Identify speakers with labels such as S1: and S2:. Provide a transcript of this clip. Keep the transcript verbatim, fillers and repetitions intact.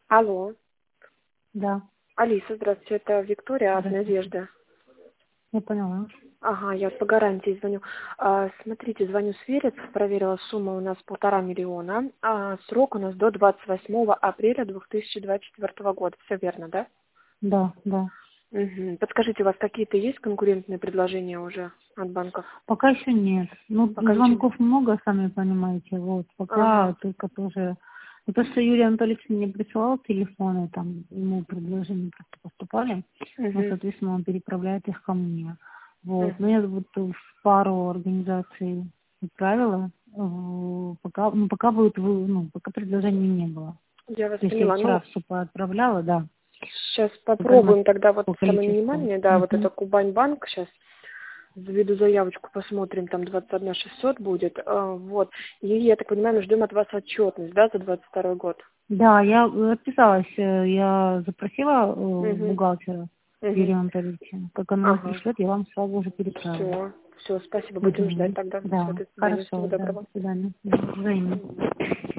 S1: Алло.
S2: Да,
S1: Алиса, здравствуйте, это Виктория от
S2: здравствуйте.
S1: Надежды.
S2: Я поняла.
S1: Ага, я по гарантии звоню. А, смотрите, звоню свериться, проверила, сумма у нас полтора миллиона, а срок у нас до двадцать восьмого апреля две тысячи двадцать четвёртого года. Все верно, да?
S2: Да, да.
S1: Угу. Подскажите, у вас какие-то есть конкурентные предложения уже от банков?
S2: Пока еще нет. Ну,
S1: Пока ничего нет.
S2: звонков много, сами понимаете. Вот. Пока
S1: Ага.
S2: только тоже. Ну, то, что Юрий Анатольевич мне присылал телефоны, там ему предложения просто поступали. Ну,
S1: Угу.
S2: соответственно, он переправляет их ко мне. Вот. Но
S1: Угу.
S2: я вот в пару организаций отправила. э, Пока, ну, пока будет, вы- ну, пока предложений не было.
S1: Я вас
S2: То есть я
S1: поняла.
S2: вчера
S1: Ну,
S2: все поотправляла, да.
S1: сейчас
S2: Буквально
S1: попробуем тогда вот
S2: по
S1: самое
S2: количеству.
S1: минимальное, да, вот
S2: Мгм.
S1: это Кубань банк сейчас. Заведу заявочку, посмотрим, там двадцать одна шестьсот будет. А, вот. И, я так понимаю, мы ждем от вас отчетность, да, за двадцать второй год?
S2: Да, я э, отписалась, э, я запросила э,
S1: Угу.
S2: бухгалтера
S1: Угу.
S2: Юрия Анатольевича. Как она мне
S1: Ага.
S2: пришлет, я вам сразу же переправлю.
S1: Все. Все, спасибо. Будем ждать
S2: Угу.
S1: тогда. Все,
S2: Да,
S1: до свидания. Всего
S2: хорошо, да,
S1: доброго.
S2: до свидания. Да, взаимно.